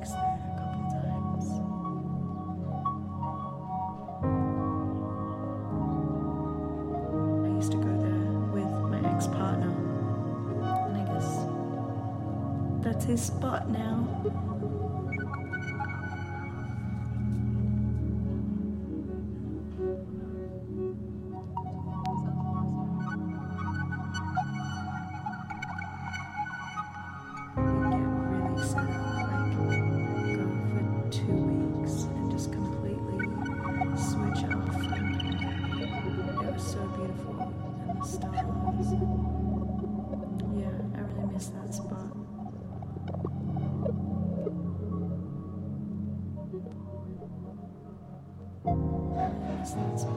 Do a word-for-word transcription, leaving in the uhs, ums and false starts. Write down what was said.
weeks there a couple times. I used to go there with my ex-partner, and I guess that's his spot now. That's